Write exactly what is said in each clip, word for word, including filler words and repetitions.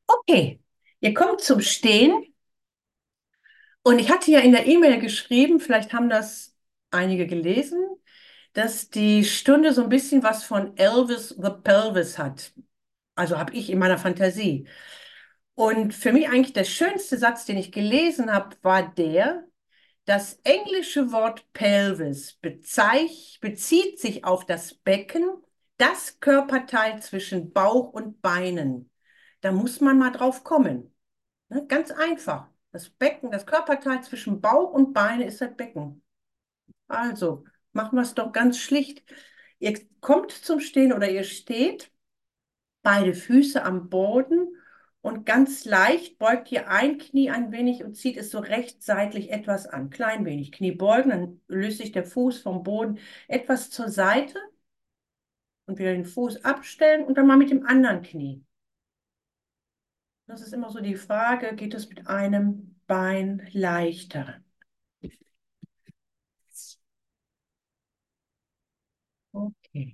Okay, ihr kommt zum Stehen und ich hatte ja in der E-Mail geschrieben, vielleicht haben das einige gelesen, dass die Stunde so ein bisschen was von Elvis the Pelvis hat. Also habe ich in meiner Fantasie. Und für mich eigentlich der schönste Satz, den ich gelesen habe, war der: Das englische Wort Pelvis bezeich, bezieht sich auf das Becken, das Körperteil zwischen Bauch und Beinen. Da muss man mal drauf kommen. Ne? Ganz einfach. Das Becken, das Körperteil zwischen Bauch und Beine ist das Becken. Also, machen wir es doch ganz schlicht. Ihr kommt zum Stehen oder ihr steht, beide Füße am Boden und ganz leicht beugt ihr ein Knie ein wenig und zieht es so recht seitlich etwas an. Klein wenig. Knie beugen, dann löst sich der Fuß vom Boden etwas zur Seite und wieder den Fuß abstellen und dann mal mit dem anderen Knie. Das ist immer so die Frage, geht es mit einem Bein leichter? Okay.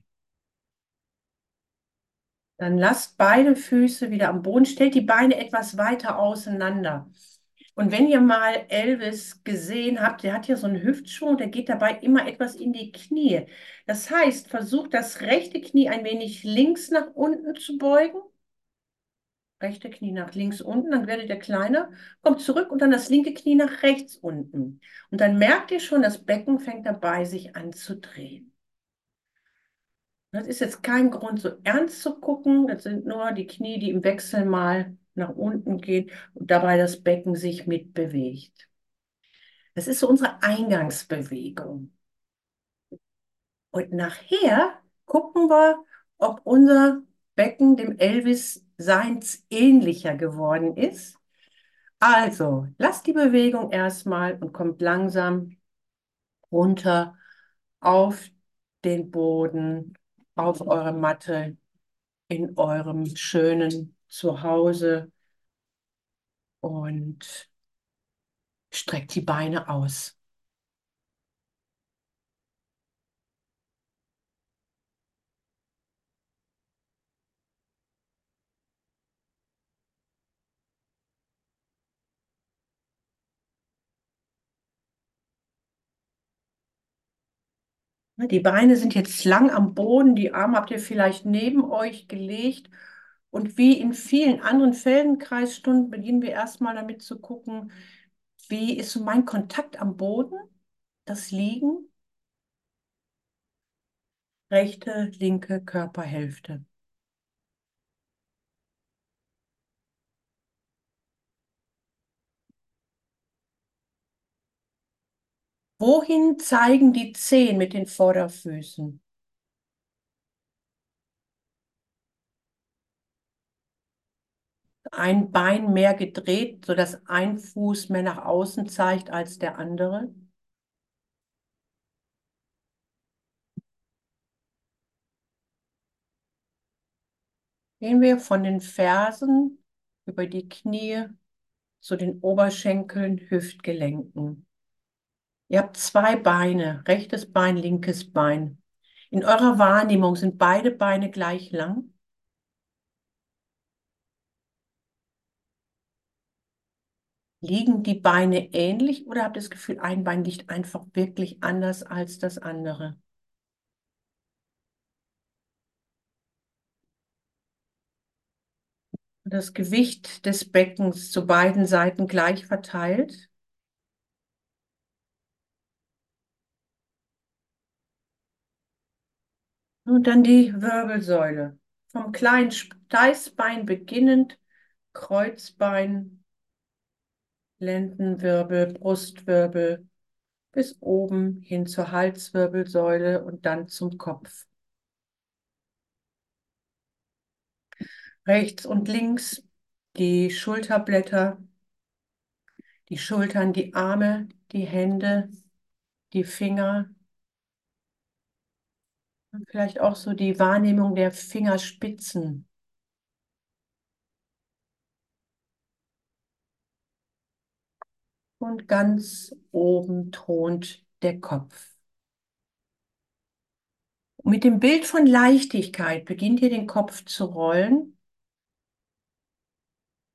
Dann lasst beide Füße wieder am Boden, stellt die Beine etwas weiter auseinander. Und wenn ihr mal Elvis gesehen habt, der hat ja so einen Hüftschwung, der geht dabei immer etwas in die Knie. Das heißt, versucht das rechte Knie ein wenig links nach unten zu beugen. Rechte Knie nach links unten, dann werdet ihr kleiner, kommt zurück und dann das linke Knie nach rechts unten. Und dann merkt ihr schon, das Becken fängt dabei, sich anzudrehen. Das ist jetzt kein Grund, so ernst zu gucken. Das sind nur die Knie, die im Wechsel mal nach unten gehen und dabei das Becken sich mitbewegt. Das ist so unsere Eingangsbewegung. Und nachher gucken wir, ob unser Becken dem Elvis seins ähnlicher geworden ist. Also, lasst die Bewegung erstmal und kommt langsam runter auf den Boden, auf eure Matte, in eurem schönen Zuhause und streckt die Beine aus. Ne, die Beine sind jetzt lang am Boden, die Arme habt ihr vielleicht neben euch gelegt. Und wie in vielen anderen Feldenkreisstunden beginnen wir erstmal damit zu gucken, wie ist so mein Kontakt am Boden, das Liegen, rechte, linke Körperhälfte. Wohin zeigen die Zehen mit den Vorderfüßen? Ein Bein mehr gedreht, sodass ein Fuß mehr nach außen zeigt als der andere. Gehen wir von den Fersen über die Knie zu den Oberschenkeln, Hüftgelenken. Ihr habt zwei Beine, rechtes Bein, linkes Bein. In eurer Wahrnehmung sind beide Beine gleich lang? Liegen die Beine ähnlich oder habt ihr das Gefühl, ein Bein liegt einfach wirklich anders als das andere? Das Gewicht des Beckens zu beiden Seiten gleich verteilt? Und dann die Wirbelsäule. Vom kleinen Steißbein beginnend, Kreuzbein, Lendenwirbel, Brustwirbel, bis oben hin zur Halswirbelsäule und dann zum Kopf. Rechts und links die Schulterblätter, die Schultern, die Arme, die Hände, die Finger und vielleicht auch so die Wahrnehmung der Fingerspitzen. Und ganz oben thront der Kopf. Mit dem Bild von Leichtigkeit beginnt ihr den Kopf zu rollen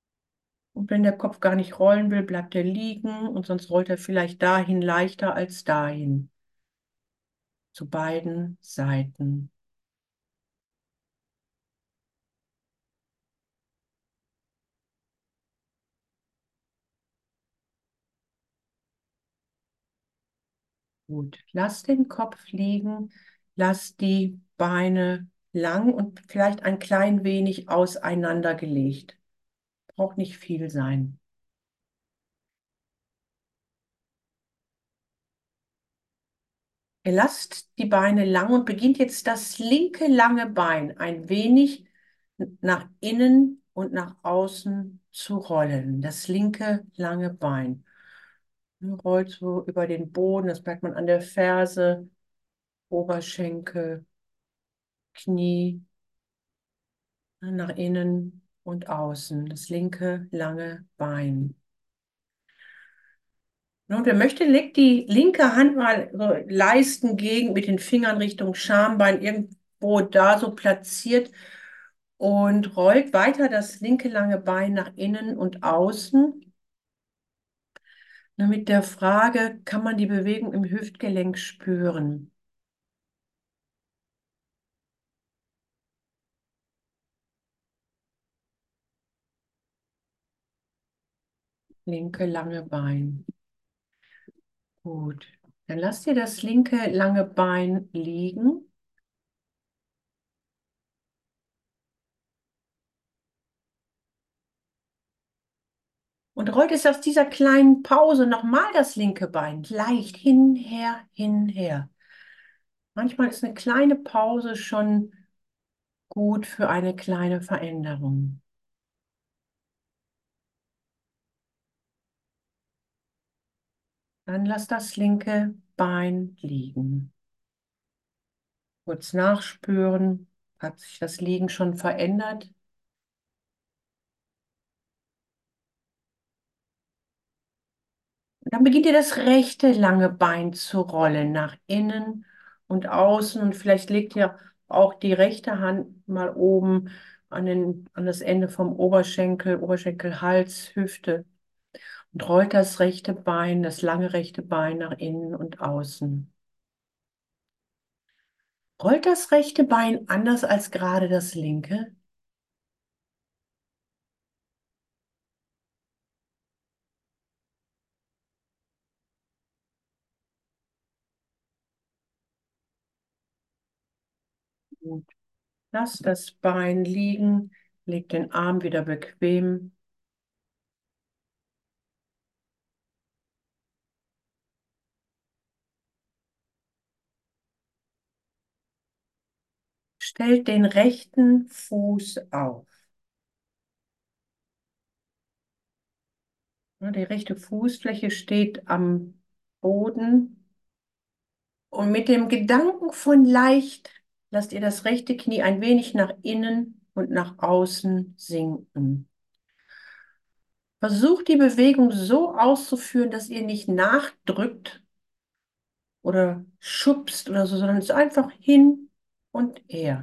Und wenn der Kopf gar nicht rollen will, bleibt er liegen und sonst rollt er vielleicht dahin leichter als dahin. Zu beiden Seiten. Gut, lass den Kopf liegen, lass die Beine lang und vielleicht ein klein wenig auseinandergelegt. Braucht nicht viel sein. Ihr lasst die Beine lang und beginnt jetzt das linke lange Bein ein wenig nach innen und nach außen zu rollen. Das linke lange Bein. Rollt so über den Boden, das merkt man an der Ferse, Oberschenkel, Knie, nach innen und außen. Das linke lange Bein. Und wer möchte, legt die linke Hand mal so Leistengegend mit den Fingern Richtung Schambein irgendwo da so platziert und rollt weiter das linke lange Bein nach innen und außen. Na, mit der Frage, kann man die Bewegung im Hüftgelenk spüren? Linke lange Bein. Gut. Dann lasst ihr das linke lange Bein liegen. Und rollt es aus dieser kleinen Pause nochmal das linke Bein leicht hinher, hinher. Manchmal ist eine kleine Pause schon gut für eine kleine Veränderung. Dann lass das linke Bein liegen. Kurz nachspüren, hat sich das Liegen schon verändert? Und dann beginnt ihr das rechte lange Bein zu rollen, nach innen und außen. Und vielleicht legt ihr auch die rechte Hand mal oben an den, an das Ende vom Oberschenkel, Oberschenkel, Hals, Hüfte und rollt das rechte Bein, das lange rechte Bein nach innen und außen. Rollt das rechte Bein anders als gerade das linke? Gut. Lass das Bein liegen, leg den Arm wieder bequem. Stellt den rechten Fuß auf. Ja, die rechte Fußfläche steht am Boden. Und mit dem Gedanken von leicht lasst ihr das rechte Knie ein wenig nach innen und nach außen sinken. Versucht die Bewegung so auszuführen, dass ihr nicht nachdrückt oder schubst oder so, sondern es ist einfach hin und her.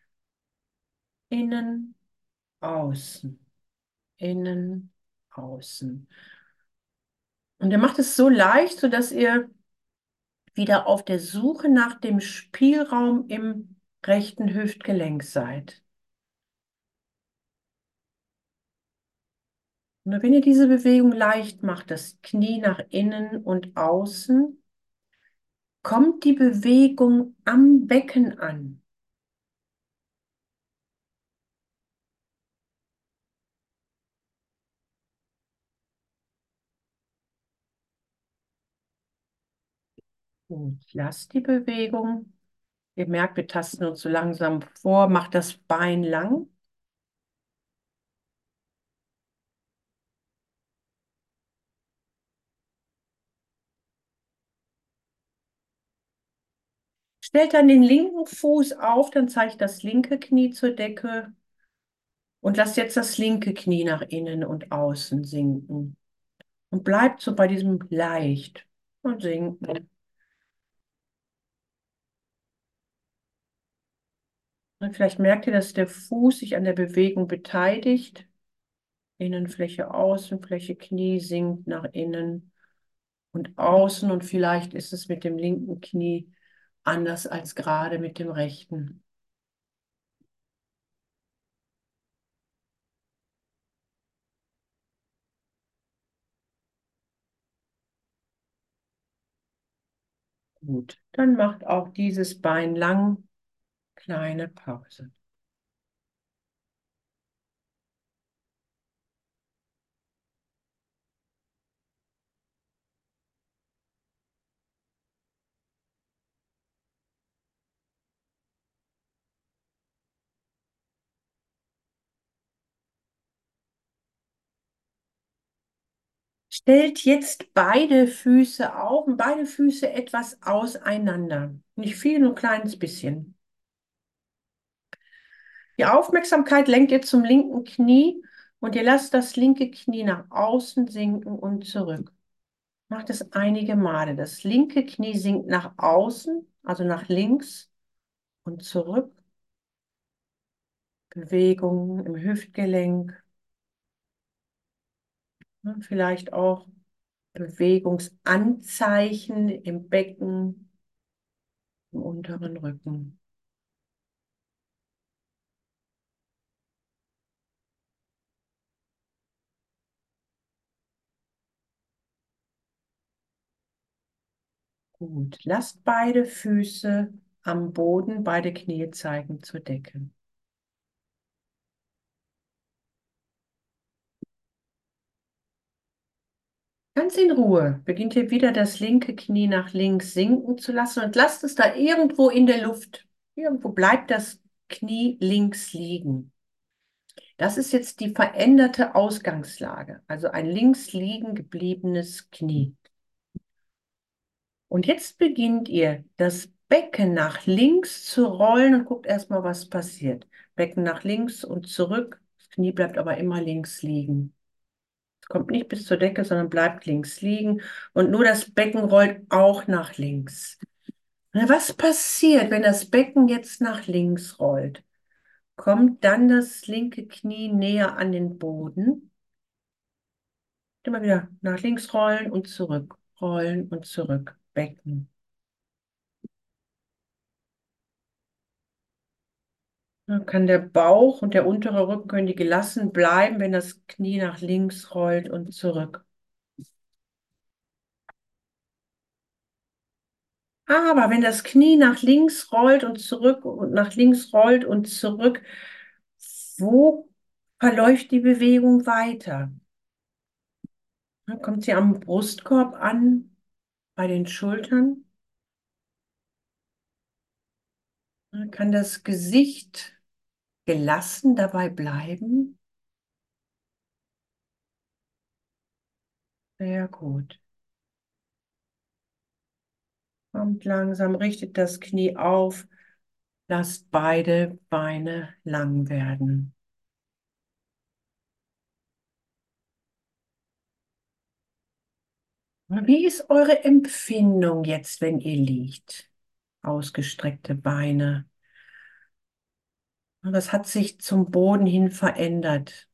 Innen, außen, innen, außen. Und ihr macht es so leicht, sodass ihr wieder auf der Suche nach dem Spielraum im rechten Hüftgelenk seid. Und wenn ihr diese Bewegung leicht macht, das Knie nach innen und außen, kommt die Bewegung am Becken an. Gut, lasst die Bewegung. Ihr merkt, wir tasten uns so langsam vor. Macht das Bein lang. Stellt dann den linken Fuß auf, dann zeigt das linke Knie zur Decke und lasst jetzt das linke Knie nach innen und außen sinken. Und bleibt so bei diesem leicht und sinken. Und vielleicht merkt ihr, dass der Fuß sich an der Bewegung beteiligt. Innenfläche, Außenfläche, Knie sinkt nach innen und außen. Und vielleicht ist es mit dem linken Knie anders als gerade mit dem rechten. Gut, dann macht auch dieses Bein lang. Kleine Pause. Stellt jetzt beide Füße auf und beide Füße etwas auseinander. Nicht viel, nur ein kleines bisschen. Die Aufmerksamkeit lenkt ihr zum linken Knie und ihr lasst das linke Knie nach außen sinken und zurück. Macht es einige Male. Das linke Knie sinkt nach außen, also nach links und zurück. Bewegungen im Hüftgelenk. Ne, vielleicht auch Bewegungsanzeichen im Becken, im unteren Rücken. Gut, lasst beide Füße am Boden, beide Knie zeigen zur Decke. Ganz in Ruhe beginnt ihr wieder das linke Knie nach links sinken zu lassen und lasst es da irgendwo in der Luft. Irgendwo bleibt das Knie links liegen. Das ist jetzt die veränderte Ausgangslage, also ein links liegen gebliebenes Knie. Und jetzt beginnt ihr, das Becken nach links zu rollen und guckt erstmal, was passiert. Becken nach links und zurück. Das Knie bleibt aber immer links liegen. Es kommt nicht bis zur Decke, sondern bleibt links liegen. Und nur das Becken rollt auch nach links. Na, was passiert, wenn das Becken jetzt nach links rollt? Kommt dann das linke Knie näher an den Boden? Immer wieder nach links rollen und zurück, rollen und zurück, Becken. Dann kann der Bauch und der untere Rücken können die gelassen bleiben, wenn das Knie nach links rollt und zurück. Aber wenn das Knie nach links rollt und zurück und nach links rollt und zurück, wo verläuft die Bewegung weiter? Dann kommt sie am Brustkorb an, bei den Schultern. Dann kann das Gesicht gelassen dabei bleiben? Sehr gut. Kommt langsam, richtet das Knie auf, lasst beide Beine lang werden. Wie ist eure Empfindung jetzt, wenn ihr liegt? Ausgestreckte Beine. Was hat sich zum Boden hin verändert?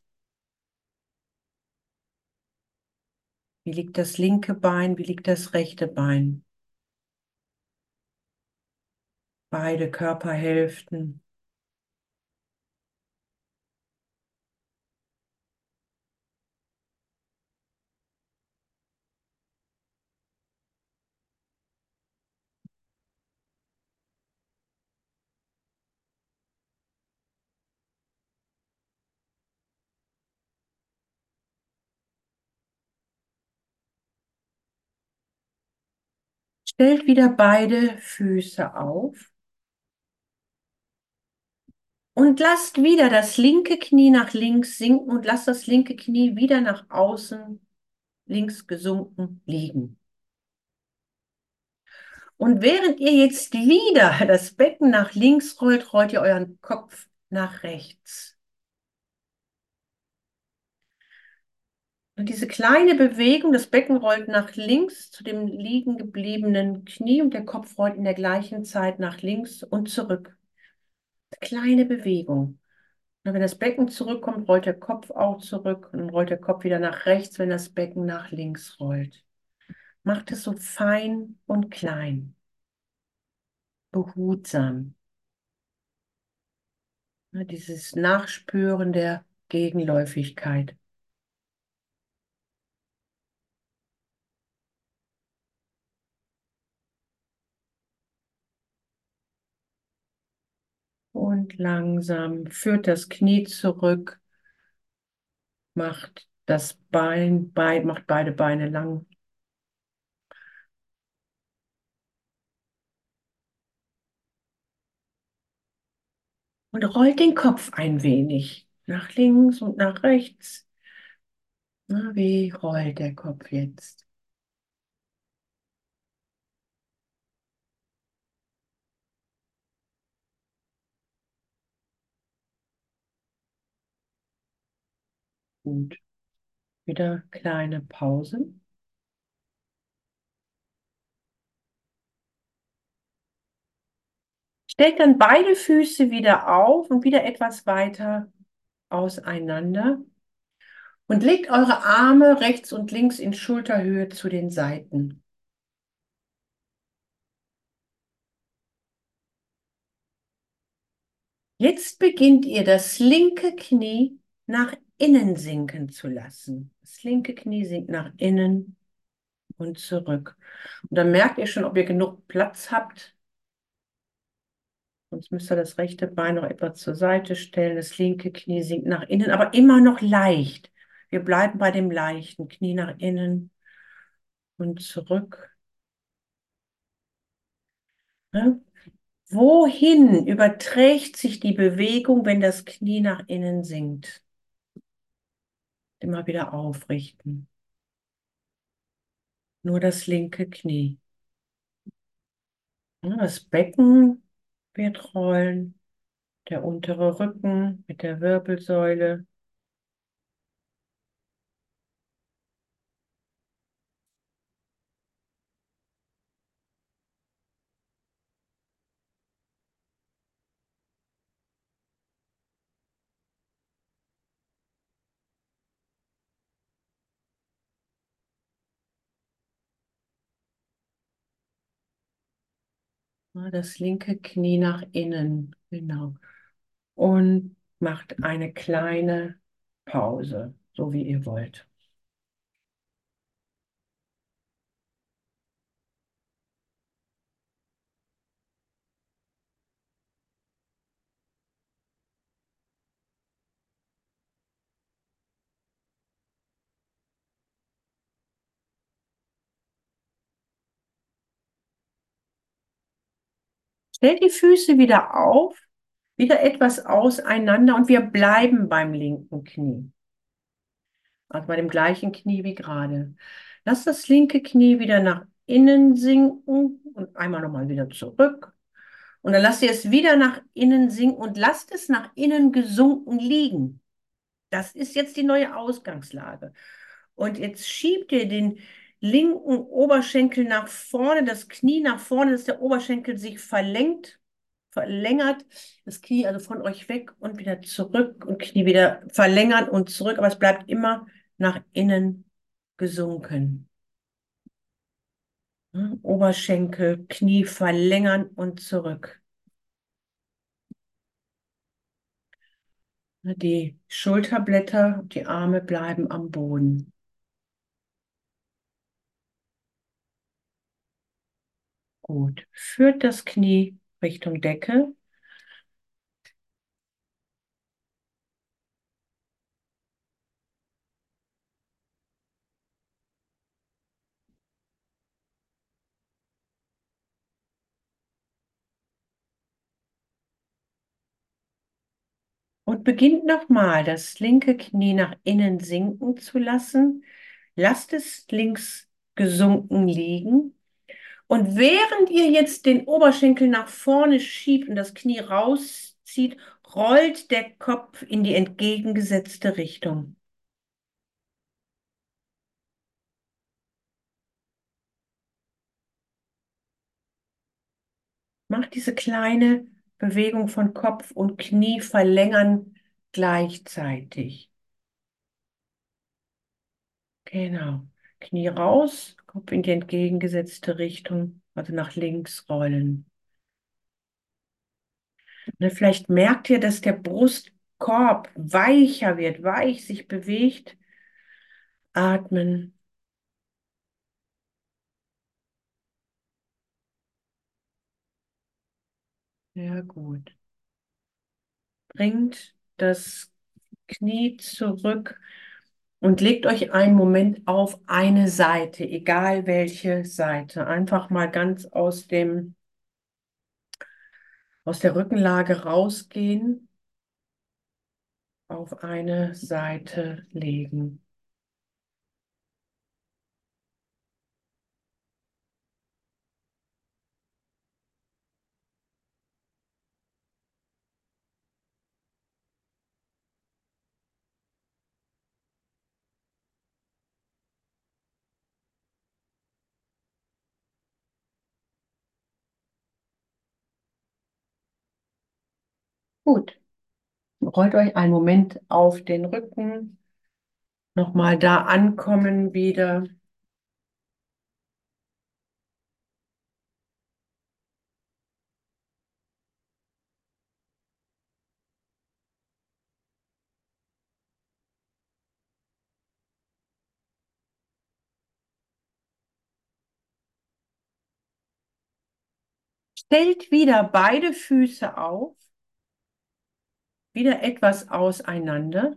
Wie liegt das linke Bein? Wie liegt das rechte Bein? Beide Körperhälften. Stellt wieder beide Füße auf und lasst wieder das linke Knie nach links sinken und lasst das linke Knie wieder nach außen links gesunken liegen. Und während ihr jetzt wieder das Becken nach links rollt, rollt ihr euren Kopf nach rechts. Und diese kleine Bewegung, das Becken rollt nach links zu dem liegen gebliebenen Knie und der Kopf rollt in der gleichen Zeit nach links und zurück. Kleine Bewegung. Na, wenn das Becken zurückkommt, rollt der Kopf auch zurück und dann rollt der Kopf wieder nach rechts, wenn das Becken nach links rollt. Macht es so fein und klein, behutsam. Ne, dieses Nachspüren der Gegenläufigkeit. Und langsam führt das Knie zurück, macht das Bein, Bein, macht beide Beine lang. Und rollt den Kopf ein wenig nach links und nach rechts. Na, wie rollt der Kopf jetzt? Gut. Wieder kleine Pause. Stellt dann beide Füße wieder auf und wieder etwas weiter auseinander. Und legt eure Arme rechts und links in Schulterhöhe zu den Seiten. Jetzt beginnt ihr das linke Knie nach innen sinken zu lassen. Das linke Knie sinkt nach innen und zurück. Und dann merkt ihr schon, ob ihr genug Platz habt. Sonst müsst ihr das rechte Bein noch etwas zur Seite stellen. Das linke Knie sinkt nach innen, aber immer noch leicht. Wir bleiben bei dem leichten Knie nach innen und zurück. Ne? Wohin überträgt sich die Bewegung, wenn das Knie nach innen sinkt? Immer wieder aufrichten. Nur das linke Knie. Ja, das Becken wird rollen, der untere Rücken mit der Wirbelsäule. Ja, das linke Knie nach innen. Genau. Und macht eine kleine Pause, so wie ihr wollt. Stellt die Füße wieder auf, wieder etwas auseinander und wir bleiben beim linken Knie. Also bei dem gleichen Knie wie gerade. Lasst das linke Knie wieder nach innen sinken und einmal nochmal wieder zurück. Und dann lasst ihr es wieder nach innen sinken und lasst es nach innen gesunken liegen. Das ist jetzt die neue Ausgangslage. Und jetzt schiebt ihr den linken Oberschenkel nach vorne, das Knie nach vorne, dass der Oberschenkel sich verlängert, verlängert, das Knie also von euch weg und wieder zurück und Knie wieder verlängern und zurück, aber es bleibt immer nach innen gesunken. Hm, Oberschenkel, Knie verlängern und zurück. Die Schulterblätter, die Arme bleiben am Boden. Gut. Führt das Knie Richtung Decke. Und beginnt nochmal, das linke Knie nach innen sinken zu lassen. Lasst es links gesunken liegen. Und während ihr jetzt den Oberschenkel nach vorne schiebt und das Knie rauszieht, rollt der Kopf in die entgegengesetzte Richtung. Macht diese kleine Bewegung von Kopf und Knie verlängern gleichzeitig. Genau. Knie raus, Kopf in die entgegengesetzte Richtung, also nach links rollen. Ne, vielleicht merkt ihr, dass der Brustkorb weicher wird, weich sich bewegt. Atmen. Ja, gut. Bringt das Knie zurück und legt euch einen Moment auf eine Seite, egal welche Seite. Einfach mal ganz aus dem, aus der Rückenlage rausgehen, auf eine Seite legen. Gut. Rollt euch einen Moment auf den Rücken. Nochmal da ankommen wieder. Stellt wieder beide Füße auf, wieder etwas auseinander.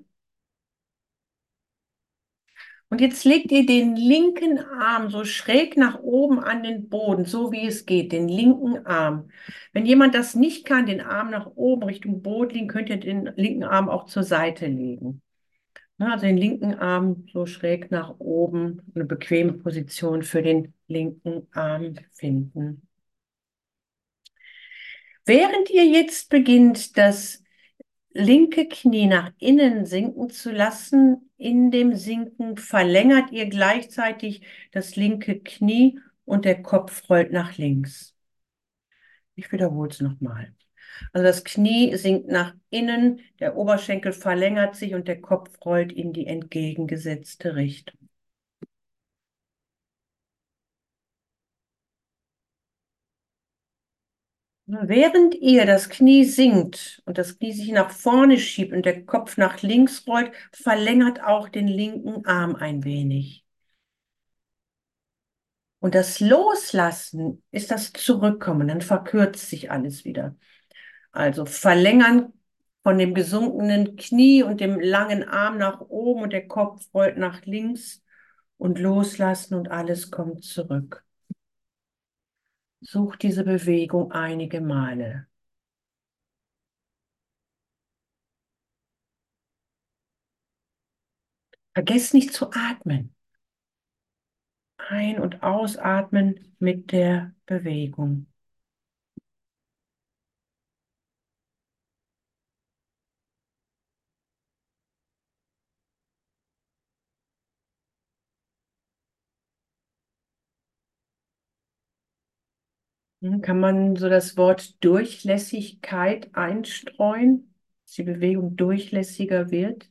Und jetzt legt ihr den linken Arm so schräg nach oben an den Boden, so wie es geht, den linken Arm. Wenn jemand das nicht kann, den Arm nach oben Richtung Boden legen, könnt ihr den linken Arm auch zur Seite legen. Na, also den linken Arm so schräg nach oben, eine bequeme Position für den linken Arm finden. Während ihr jetzt beginnt, das linke Knie nach innen sinken zu lassen, in dem Sinken verlängert ihr gleichzeitig das linke Knie und der Kopf rollt nach links. Ich wiederhole es nochmal. Also das Knie sinkt nach innen, der Oberschenkel verlängert sich und der Kopf rollt in die entgegengesetzte Richtung. Während ihr das Knie sinkt und das Knie sich nach vorne schiebt und der Kopf nach links rollt, verlängert auch den linken Arm ein wenig. Und das Loslassen ist das Zurückkommen, dann verkürzt sich alles wieder. Also verlängern von dem gesunkenen Knie und dem langen Arm nach oben und der Kopf rollt nach links und loslassen und alles kommt zurück. Sucht diese Bewegung einige Male. Vergesst nicht zu atmen. Ein- und ausatmen mit der Bewegung. Hm, kann man so das Wort Durchlässigkeit einstreuen, dass die Bewegung durchlässiger wird?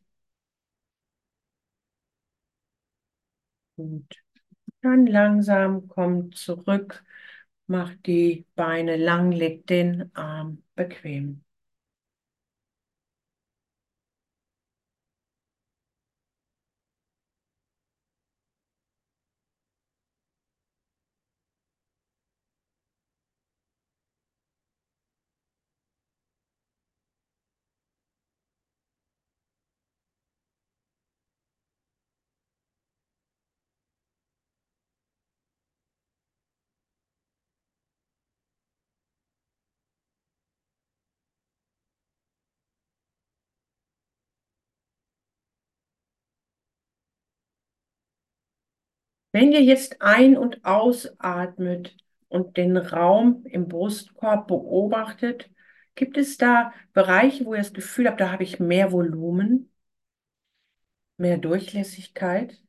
Gut. Dann langsam kommt zurück, macht die Beine lang, legt den Arm bequem. Wenn ihr jetzt ein- und ausatmet und den Raum im Brustkorb beobachtet, gibt es da Bereiche, wo ihr das Gefühl habt, da habe ich mehr Volumen, mehr Durchlässigkeit?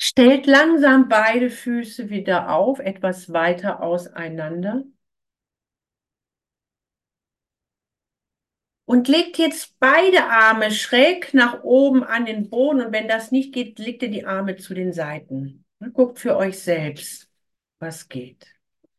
Stellt langsam beide Füße wieder auf, etwas weiter auseinander. Und legt jetzt beide Arme schräg nach oben an den Boden. Und wenn das nicht geht, legt ihr die Arme zu den Seiten. Und guckt für euch selbst, was geht.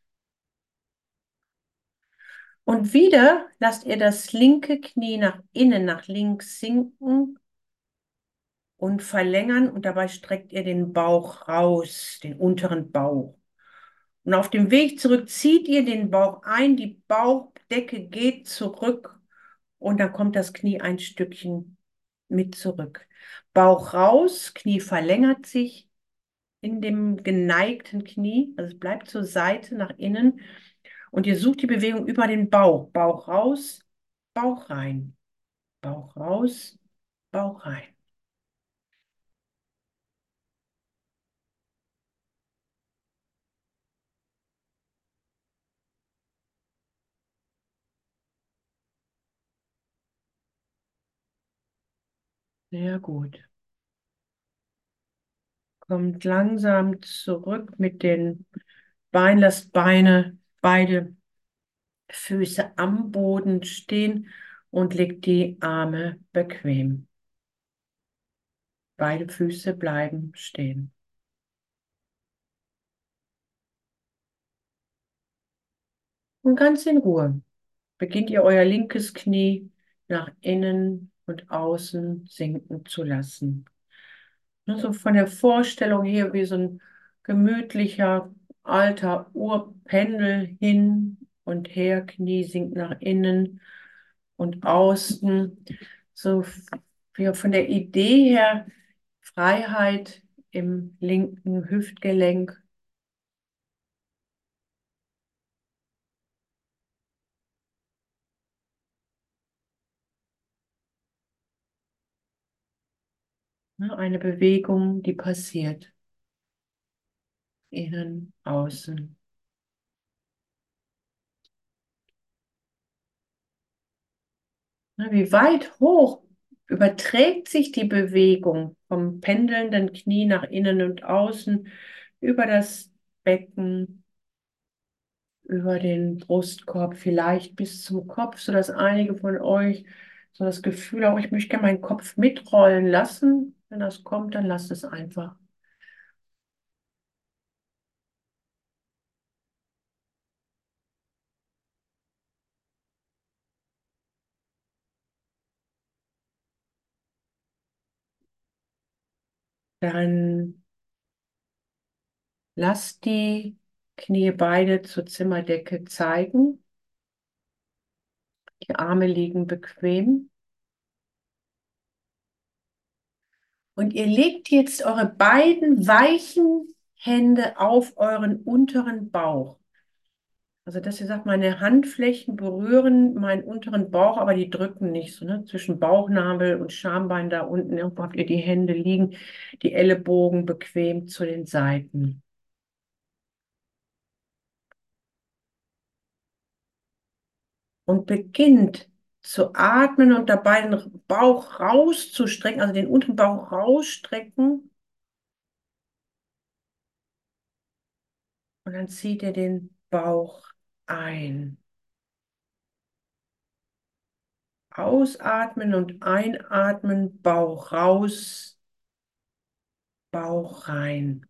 Und wieder lasst ihr das linke Knie nach innen, nach links sinken und verlängern. Und dabei streckt ihr den Bauch raus, den unteren Bauch. Und auf dem Weg zurück zieht ihr den Bauch ein, die Bauchdecke geht zurück und dann kommt das Knie ein Stückchen mit zurück. Bauch raus, Knie verlängert sich in dem geneigten Knie, also es bleibt zur Seite nach innen und ihr sucht die Bewegung über den Bauch. Bauch raus, Bauch rein, Bauch raus, Bauch rein. Sehr gut. Kommt langsam zurück mit den Beinen, lasst Beine, beide Füße am Boden stehen und legt die Arme bequem. Beide Füße bleiben stehen. Und ganz in Ruhe beginnt ihr euer linkes Knie nach innen und außen sinken zu lassen. Ne, so von der Vorstellung her wie so ein gemütlicher alter Urpendel hin und her, Knie sinkt nach innen und außen. So wie von der Idee her Freiheit im linken Hüftgelenk. Ne, eine Bewegung, die passiert. Innen, außen. Ne, wie weit hoch überträgt sich die Bewegung vom pendelnden Knie nach innen und außen über das Becken, über den Brustkorb, vielleicht bis zum Kopf, sodass einige von euch so das Gefühl haben, ich möchte gerne meinen Kopf mitrollen lassen. Wenn das kommt, dann lasst es einfach. Dann lasst die Knie beide zur Zimmerdecke zeigen. Die Arme liegen bequem. Und ihr legt jetzt eure beiden weichen Hände auf euren unteren Bauch. Also, dass ihr sagt, meine Handflächen berühren meinen unteren Bauch, aber die drücken nicht so, ne? Zwischen Bauchnabel und Schambein da unten irgendwo habt ihr die Hände liegen, die Ellenbogen bequem zu den Seiten. Und beginnt zu atmen und dabei den Bauch rauszustrecken, also den unteren Bauch rausstrecken. Und dann zieht ihr den Bauch ein. Ausatmen und einatmen, Bauch raus, Bauch rein.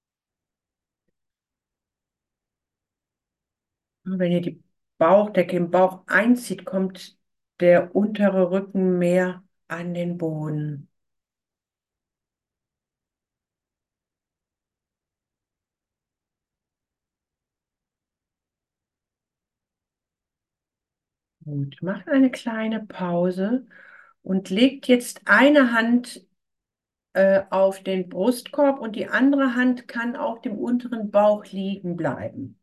Und wenn ihr die Bauchdecke im Bauch einzieht, kommt der untere Rücken mehr an den Boden. Gut, macht eine kleine Pause und legt jetzt eine Hand äh, auf den Brustkorb und die andere Hand kann auf dem unteren Bauch liegen bleiben.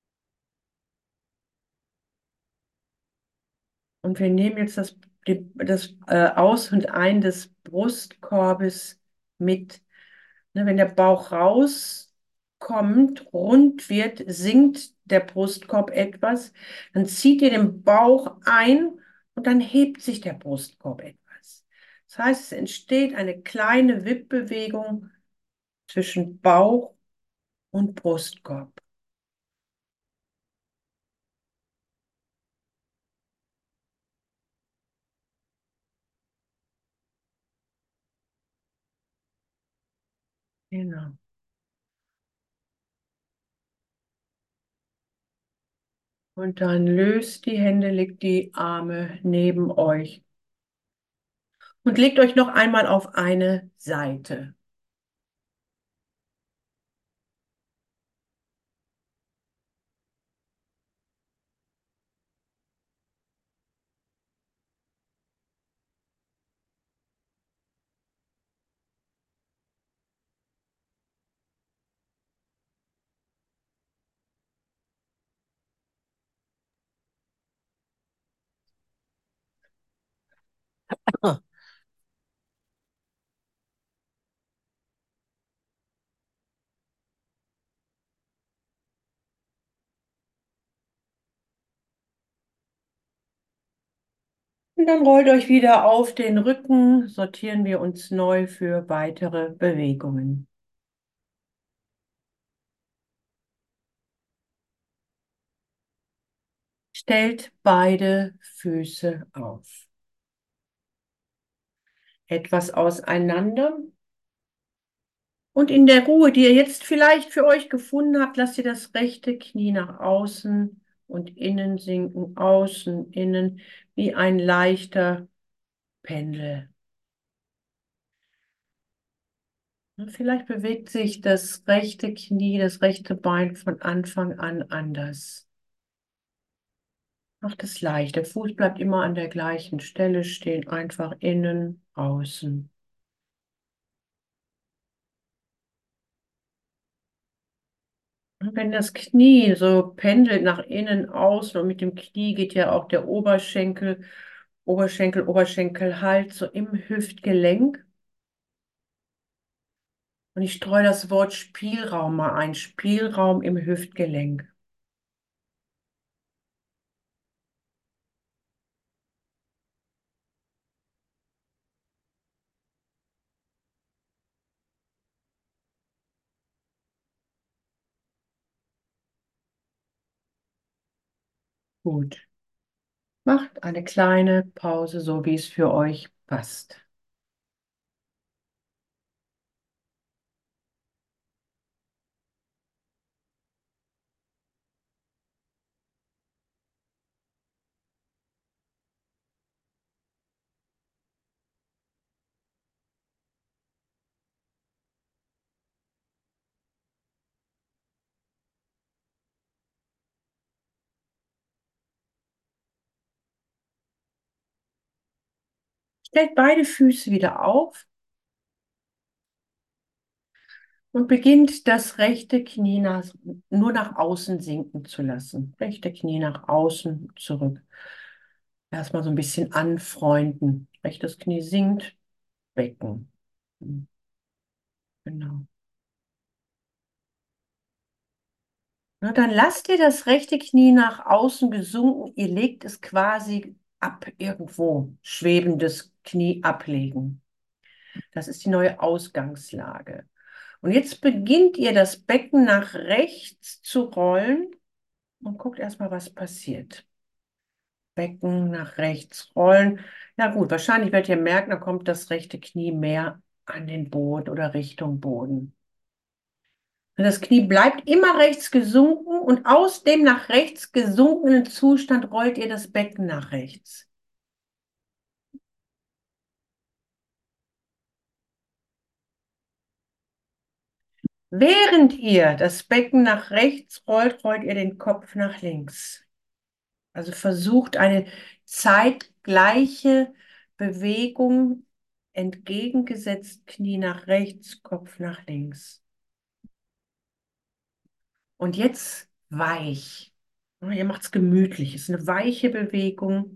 Und wir nehmen jetzt das, die, das äh, Aus und Ein des Brustkorbes mit. Ne, wenn der Bauch rauskommt, rund wird, sinkt der Brustkorb etwas, dann zieht ihr den Bauch ein und dann hebt sich der Brustkorb etwas. Das heißt, es entsteht eine kleine Wippbewegung zwischen Bauch und Brustkorb. Genau. Und dann löst die Hände, legt die Arme neben euch und legt euch noch einmal auf eine Seite. Und dann rollt euch wieder auf den Rücken, sortieren wir uns neu für weitere Bewegungen. Stellt beide Füße auf. Etwas auseinander. Und in der Ruhe, die ihr jetzt vielleicht für euch gefunden habt, lasst ihr das rechte Knie nach außen und innen sinken, außen, innen, wie ein leichter Pendel. Und vielleicht bewegt sich das rechte Knie, das rechte Bein von Anfang an anders. Macht es leicht. Der Fuß bleibt immer an der gleichen Stelle stehen, einfach innen, außen. Und wenn das Knie so pendelt nach innen, außen und mit dem Knie geht ja auch der Oberschenkel, Oberschenkel, Oberschenkel halt so im Hüftgelenk. Und ich streue das Wort Spielraum mal ein. Spielraum im Hüftgelenk. Gut. Macht eine kleine Pause, so wie es für euch passt. Stellt beide Füße wieder auf und beginnt das rechte Knie nach, nur nach außen sinken zu lassen. Rechte Knie nach außen zurück. Erstmal so ein bisschen anfreunden. Rechtes Knie sinkt, Becken. Hm, genau. Na, dann lasst ihr das rechte Knie nach außen gesunken. Ihr legt es quasi ab irgendwo. Schwebendes Knie ablegen. Das ist die neue Ausgangslage. Und jetzt beginnt ihr das Becken nach rechts zu rollen und guckt erstmal, was passiert. Becken nach rechts rollen. Ja gut, wahrscheinlich werdet ihr merken, da kommt das rechte Knie mehr an den Boden oder Richtung Boden. Und das Knie bleibt immer rechts gesunken und aus dem nach rechts gesunkenen Zustand rollt ihr das Becken nach rechts. Während ihr das Becken nach rechts rollt, rollt ihr den Kopf nach links. Also versucht eine zeitgleiche Bewegung, entgegengesetzt Knie nach rechts, Kopf nach links. Und jetzt weich. Ja, ihr macht es gemütlich. Es ist eine weiche Bewegung.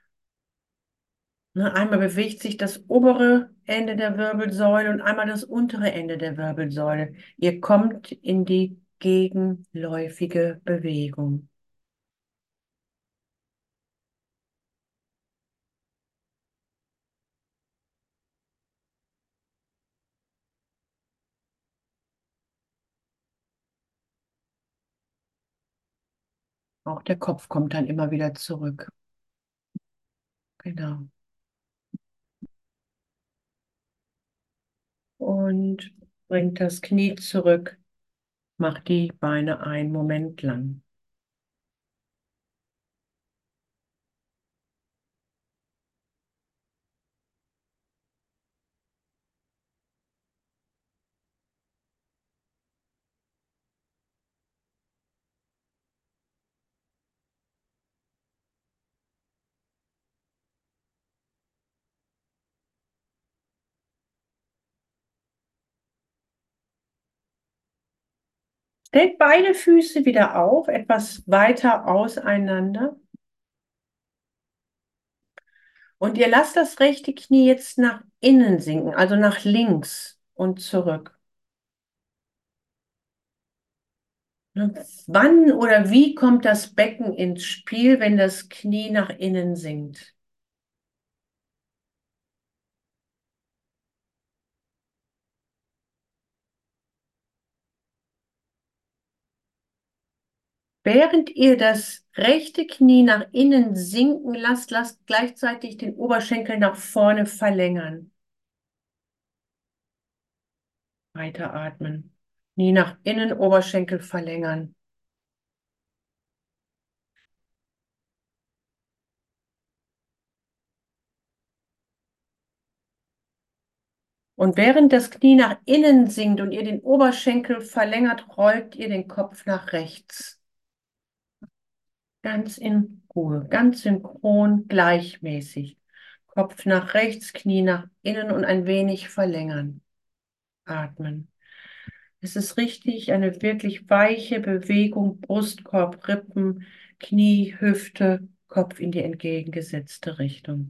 Ne, einmal bewegt sich das obere Ende der Wirbelsäule und einmal das untere Ende der Wirbelsäule. Ihr kommt in die gegenläufige Bewegung. Auch der Kopf kommt dann immer wieder zurück. Genau. Und bringt das Knie zurück. Macht die Beine einen Moment lang. Stellt beide Füße wieder auf, etwas weiter auseinander. Und ihr lasst das rechte Knie jetzt nach innen sinken, also nach links und zurück. Ne? Wann oder wie kommt das Becken ins Spiel, wenn das Knie nach innen sinkt? Während ihr das rechte Knie nach innen sinken lasst, lasst gleichzeitig den Oberschenkel nach vorne verlängern. Weiteratmen. Knie nach innen, Oberschenkel verlängern. Und während das Knie nach innen sinkt und ihr den Oberschenkel verlängert, rollt ihr den Kopf nach rechts. Ganz in Ruhe, ganz synchron, gleichmäßig. Kopf nach rechts, Knie nach innen und ein wenig verlängern. Atmen. Es ist richtig, eine wirklich weiche Bewegung, Brustkorb, Rippen, Knie, Hüfte, Kopf in die entgegengesetzte Richtung.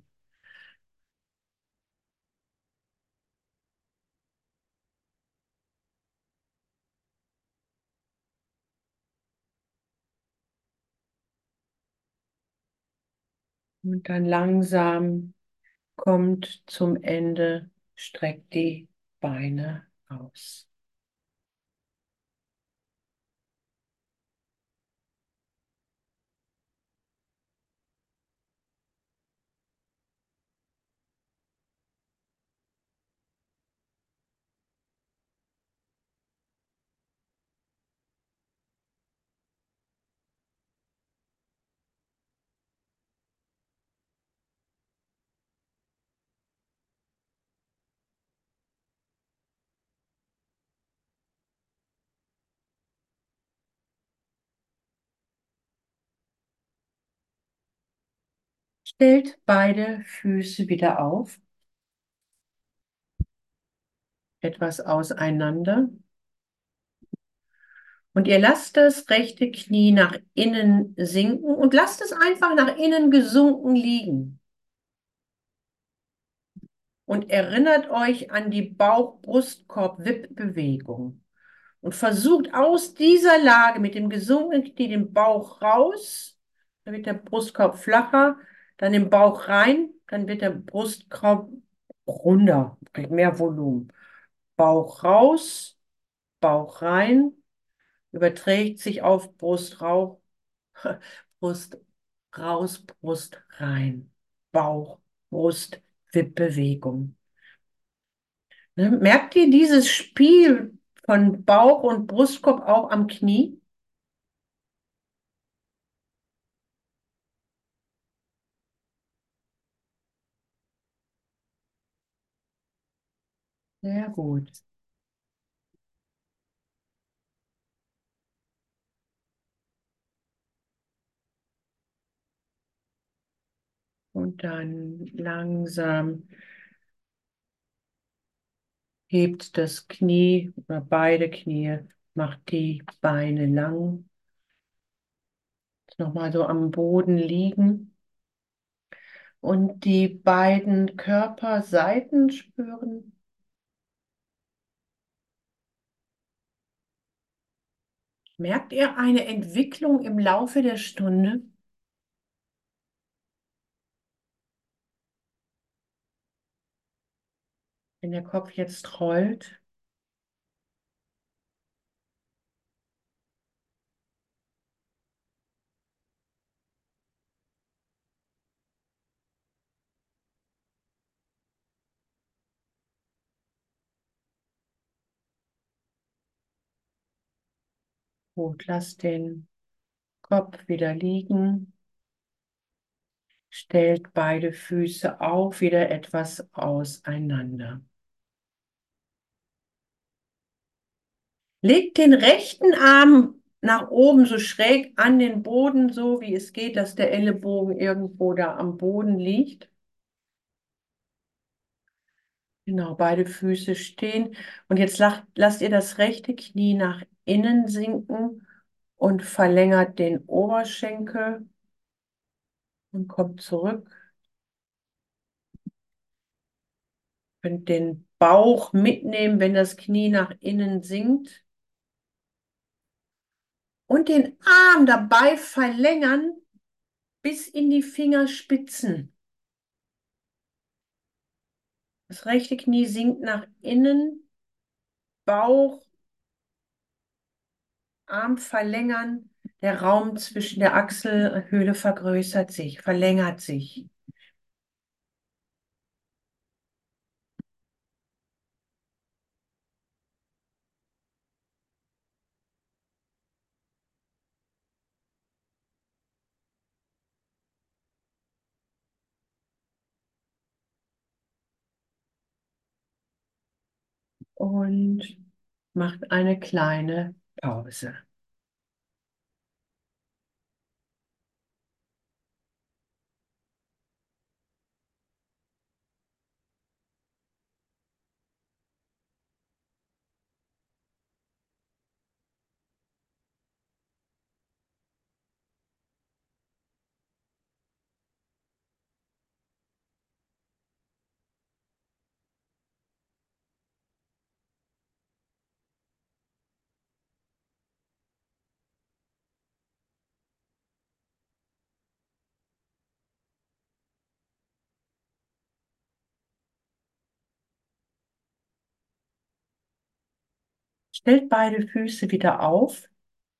Und dann langsam kommt zum Ende, streckt die Beine aus. Stellt beide Füße wieder auf, etwas auseinander. Und ihr lasst das rechte Knie nach innen sinken und lasst es einfach nach innen gesunken liegen. Und erinnert euch an die Bauch-Brustkorb-Wippbewegung. Und versucht aus dieser Lage mit dem gesunkenen Knie den Bauch raus, dann wird der Brustkorb flacher, dann den Bauch rein, dann wird der Brustkorb runder, kriegt mehr Volumen. Bauch raus, Bauch rein, überträgt sich auf Brust rauf, Brust raus, Brust rein. Bauch, Brust, Wippbewegung. Ne? Merkt ihr dieses Spiel von Bauch und Brustkorb auch am Knie? Sehr gut. Und dann langsam hebt das Knie oder beide Knie, macht die Beine lang. Nochmal so am Boden liegen. Und die beiden Körperseiten spüren. Merkt ihr eine Entwicklung im Laufe der Stunde? Wenn der Kopf jetzt rollt? Gut, lasst den Kopf wieder liegen. Stellt beide Füße auch wieder etwas auseinander. Legt den rechten Arm nach oben so schräg an den Boden, so wie es geht, dass der Ellenbogen irgendwo da am Boden liegt. Genau, beide Füße stehen. Und jetzt lach- lasst ihr das rechte Knie nach innen sinken und verlängert den Oberschenkel und kommt zurück. Könnt den Bauch mitnehmen, wenn das Knie nach innen sinkt. Und den Arm dabei verlängern bis in die Fingerspitzen. Das rechte Knie sinkt nach innen, Bauch, Arm verlängern. Der Raum zwischen der Achselhöhle vergrößert sich, verlängert sich. Und macht eine kleine Pause. Stellt beide Füße wieder auf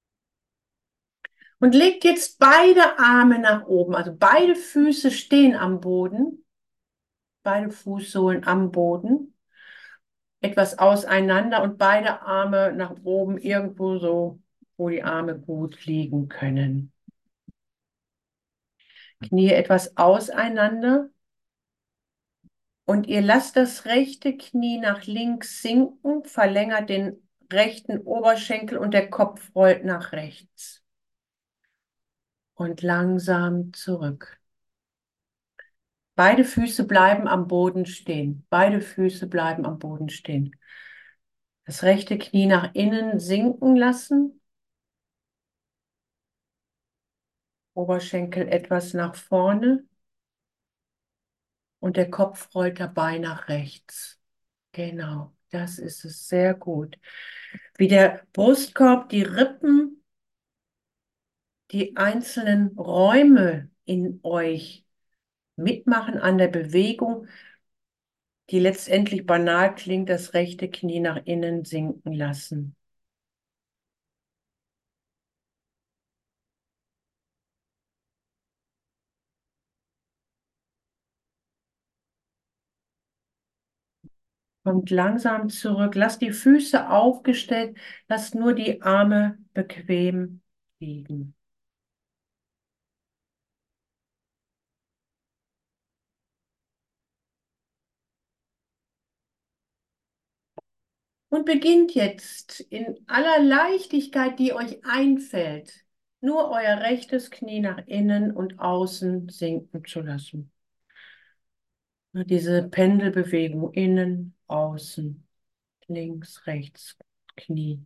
und legt jetzt beide Arme nach oben. Also beide Füße stehen am Boden, beide Fußsohlen am Boden, etwas auseinander und beide Arme nach oben, irgendwo so, wo die Arme gut liegen können. Knie etwas auseinander und ihr lasst das rechte Knie nach links sinken, verlängert den rechten Oberschenkel und der Kopf rollt nach rechts. Und langsam zurück. Beide Füße bleiben am Boden stehen. Beide Füße bleiben am Boden stehen. Das rechte Knie nach innen sinken lassen. Oberschenkel etwas nach vorne. Und der Kopf rollt dabei nach rechts. Genau, das ist es. Sehr gut. Wie der Brustkorb, die Rippen, die einzelnen Räume in euch mitmachen an der Bewegung, die letztendlich banal klingt, das rechte Knie nach innen sinken lassen. Kommt langsam zurück. Lasst die Füße aufgestellt. Lasst nur die Arme bequem liegen. Und beginnt jetzt in aller Leichtigkeit, die euch einfällt, nur euer rechtes Knie nach innen und außen sinken zu lassen. Nur diese Pendelbewegung innen, außen, links, rechts, Knie.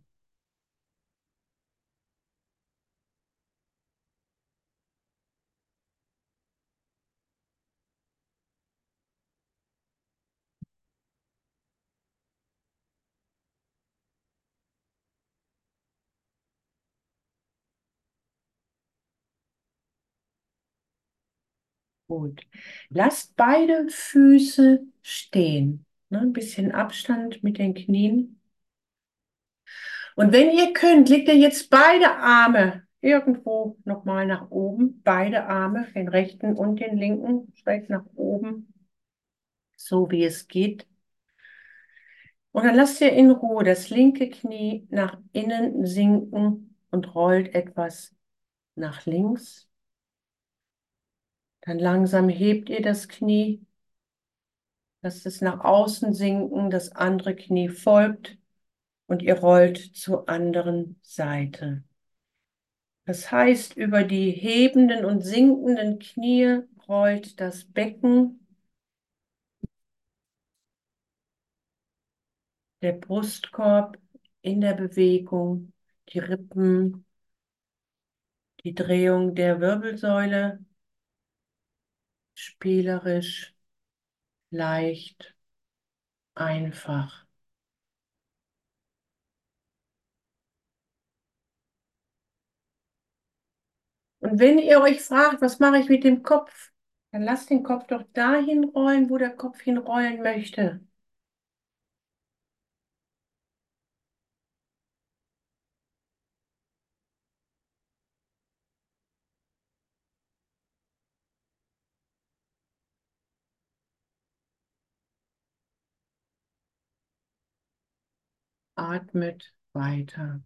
Gut. Lasst beide Füße stehen. Ne, ein bisschen Abstand mit den Knien. Und wenn ihr könnt, legt ihr jetzt beide Arme irgendwo nochmal nach oben. Beide Arme, den rechten und den linken, schräg nach oben, so wie es geht. Und dann lasst ihr in Ruhe das linke Knie nach innen sinken und rollt etwas nach links. Dann langsam hebt ihr das Knie, lasst es nach außen sinken, das andere Knie folgt und ihr rollt zur anderen Seite. Das heißt, über die hebenden und sinkenden Knie rollt das Becken, der Brustkorb in der Bewegung, die Rippen, die Drehung der Wirbelsäule, spielerisch, leicht, einfach. Und wenn ihr euch fragt, was mache ich mit dem Kopf, dann lasst den Kopf doch dahin rollen, wo der Kopf hinrollen möchte. Atmet weiter.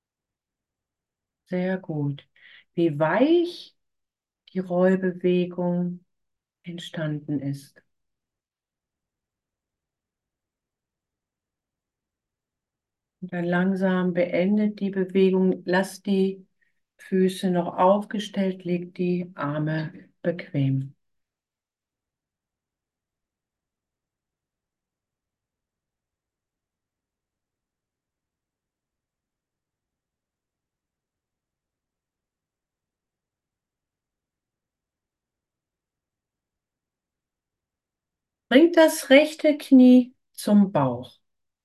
Sehr gut. Wie weich die Rollbewegung entstanden ist. Und dann langsam beendet die Bewegung. Lasst die Füße noch aufgestellt, legt die Arme bequem. Bringt das rechte Knie zum Bauch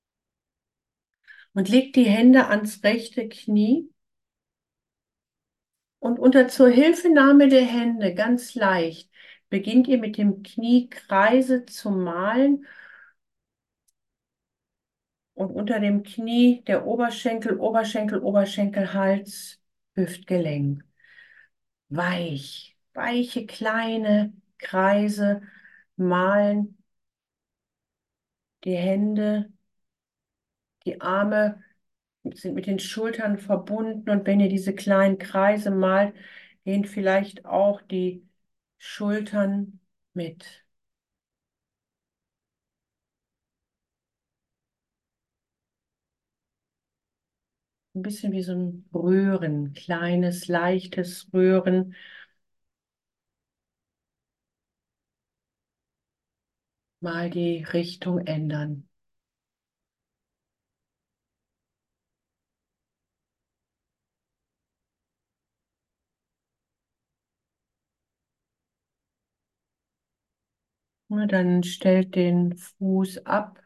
und legt die Hände ans rechte Knie und unter Zuhilfenahme der Hände ganz leicht beginnt ihr mit dem Knie Kreise zu malen und unter dem Knie der Oberschenkel, Oberschenkel, Oberschenkel, Hals, Hüftgelenk. Weich, weiche kleine Kreise malen, die Hände, die Arme sind mit den Schultern verbunden und wenn ihr diese kleinen Kreise malt, gehen vielleicht auch die Schultern mit. Ein bisschen wie so ein Rühren, kleines, leichtes Rühren. Mal die Richtung ändern. Na, dann stellt den Fuß ab.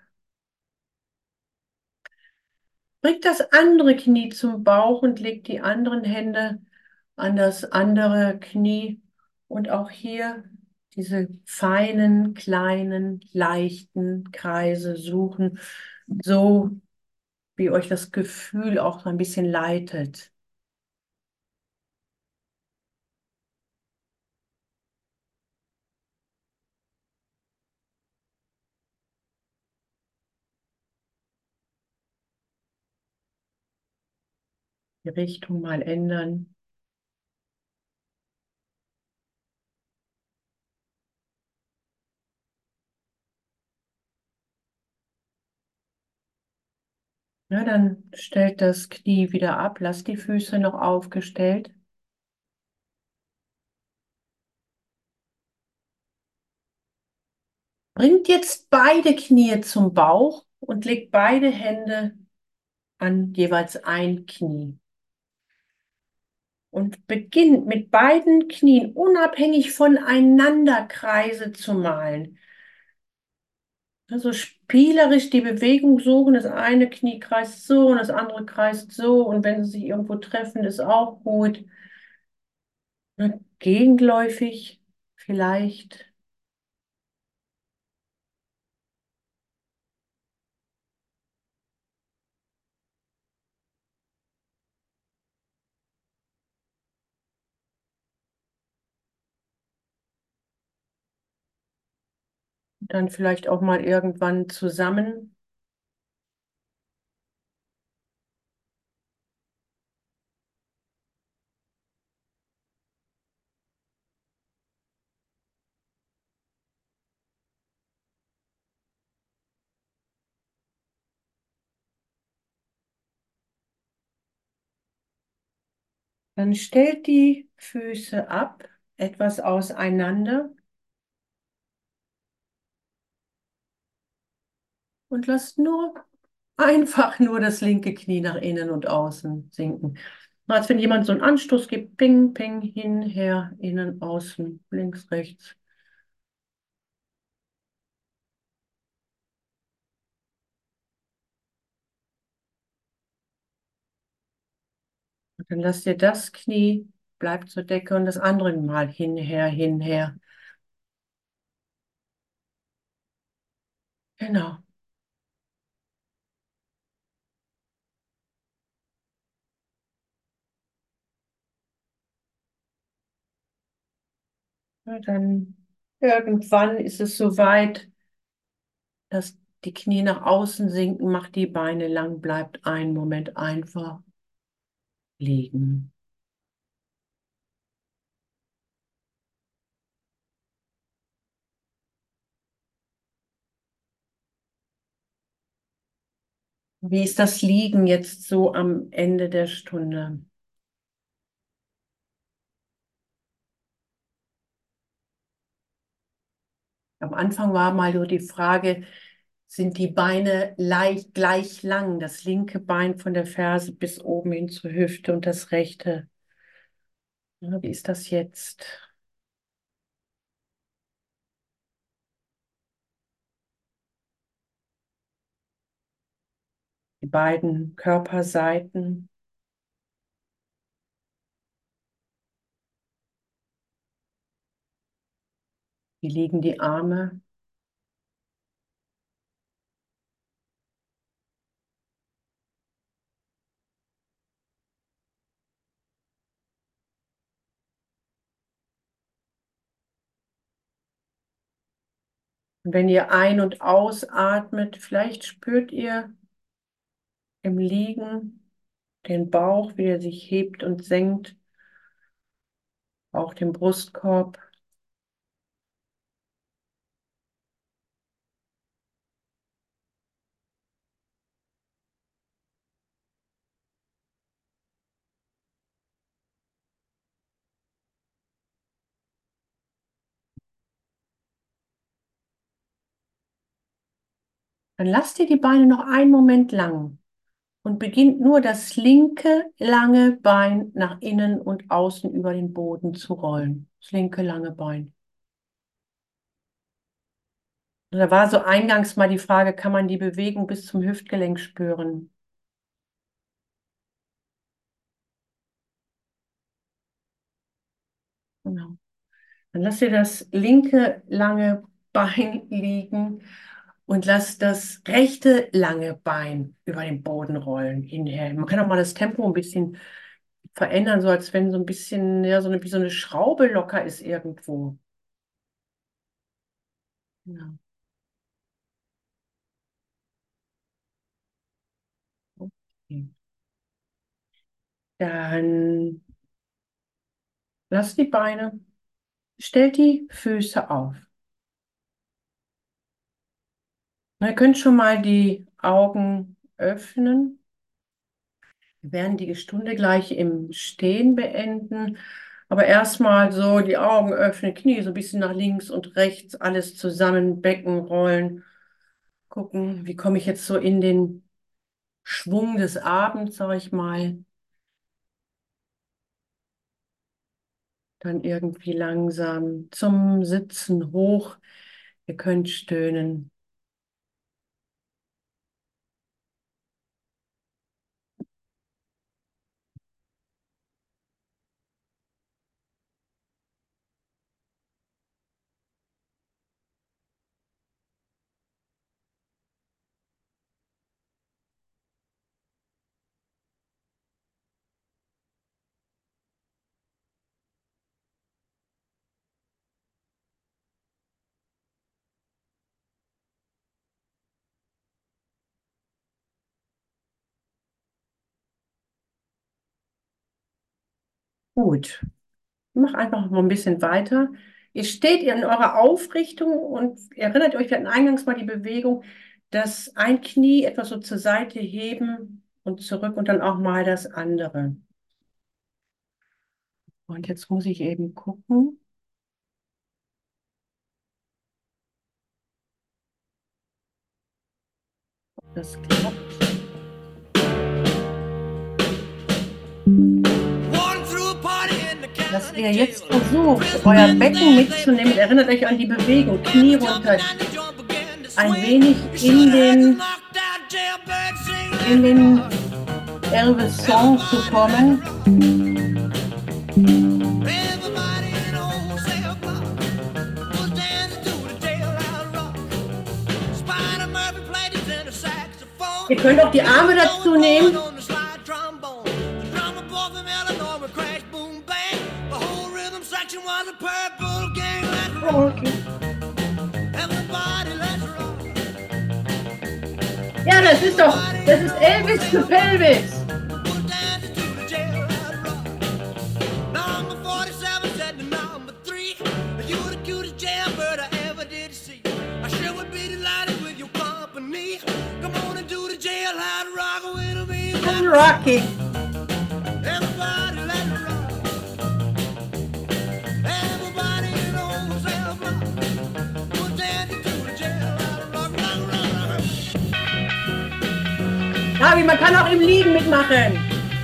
Bringt das andere Knie zum Bauch und legt die anderen Hände an das andere Knie. Und auch hier diese feinen, kleinen, leichten Kreise suchen, so wie euch das Gefühl auch so ein bisschen leitet. Die Richtung mal ändern. Ja, dann stellt das Knie wieder ab, lasst die Füße noch aufgestellt. Bringt jetzt beide Knie zum Bauch und legt beide Hände an jeweils ein Knie. Und beginnt mit beiden Knien unabhängig voneinander Kreise zu malen. Also spielerisch die Bewegung suchen. Das eine Knie kreist so und das andere kreist so. Und wenn sie sich irgendwo treffen, ist auch gut. Ne, gegenläufig vielleicht. Dann vielleicht auch mal irgendwann zusammen. Dann stellt die Füße ab, etwas auseinander und lasst nur einfach nur das linke Knie nach innen und außen sinken. Als wenn jemand so einen Anstoß gibt, ping, ping, hin, her, innen, außen, links, rechts. Und dann lasst ihr das Knie, bleibt zur Decke und das andere mal hin, her, hin, her. Genau. Ja, dann irgendwann ist es soweit, dass die Knie nach außen sinken, macht die Beine lang, bleibt einen Moment einfach liegen. Wie ist das Liegen jetzt so am Ende der Stunde? Am Anfang war mal so die Frage, sind die Beine leicht gleich lang? Das linke Bein von der Ferse bis oben hin zur Hüfte und das rechte. Ja, wie ist das jetzt? Die beiden Körperseiten, wie liegen die Arme? Und wenn ihr ein- und ausatmet, vielleicht spürt ihr im Liegen den Bauch, wie er sich hebt und senkt, auch den Brustkorb. Dann lasst ihr die Beine noch einen Moment lang und beginnt nur das linke lange Bein nach innen und außen über den Boden zu rollen. Das linke lange Bein. Und da war so eingangs mal die Frage, kann man die Bewegung bis zum Hüftgelenk spüren? Genau. Dann lasst ihr das linke lange Bein liegen und lasst das rechte lange Bein über den Boden rollen, hinher. Man kann auch mal das Tempo ein bisschen verändern, so als wenn so ein bisschen, ja, so eine, wie so eine Schraube locker ist irgendwo. Genau. Okay. Dann lasst die Beine, stellt die Füße auf. Und ihr könnt schon mal die Augen öffnen. Wir werden die Stunde gleich im Stehen beenden. Aber erstmal so die Augen öffnen, Knie so ein bisschen nach links und rechts, alles zusammen, Becken rollen. Gucken, wie komme ich jetzt so in den Schwung des Abends, sag ich mal. Dann irgendwie langsam zum Sitzen hoch. Ihr könnt stöhnen. Gut. Mach einfach mal ein bisschen weiter. Ihr steht in eurer Aufrichtung und erinnert euch, wir hatten eingangs mal die Bewegung, dass ein Knie etwas so zur Seite heben und zurück und dann auch mal das andere. Und jetzt muss ich eben gucken, ob das klappt. Dass ihr jetzt versucht, euer Becken mitzunehmen. Erinnert euch an die Bewegung. Knie runter. Ein wenig in den, in den Elvis-Song zu kommen. Ihr könnt auch die Arme dazu nehmen. Oh, okay. Ja, das ist doch, das ist Elvis für Pelvis. And rocking. Gabi, man kann auch im Liegen mitmachen.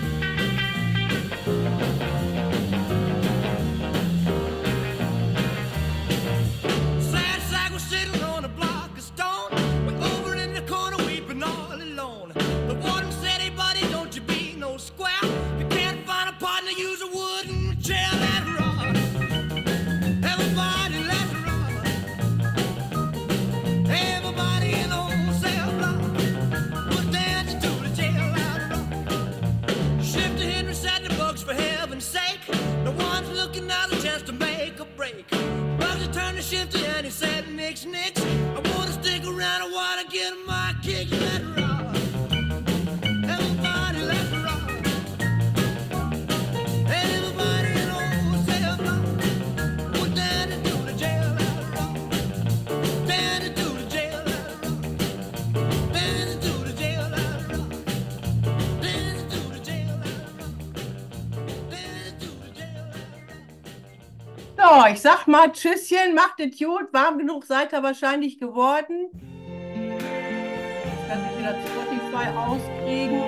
So, ich sag mal Tschüsschen, macht es gut. Warm genug seid ihr wahrscheinlich geworden. Jetzt kann ich wieder Spotify auskriegen.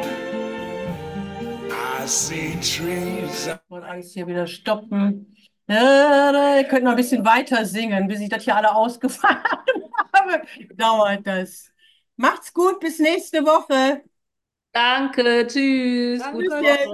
I see trees. Ich wollte alles hier wieder stoppen. Ja, ihr könnt noch ein bisschen weiter singen, bis ich das hier alle ausgefahren habe. Dauert das. Macht's gut, bis nächste Woche. Danke, tschüss. Gute Tschüsschen. Woche.